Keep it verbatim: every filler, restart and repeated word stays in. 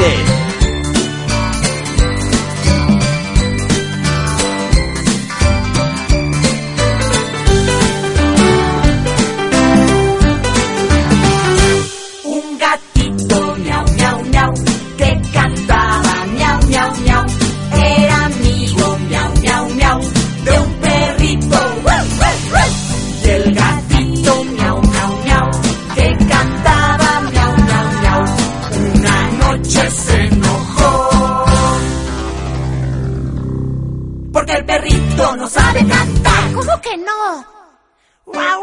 Chiste. Porque el perrito no sabe cantar. ¿Cómo que no? ¡Guau!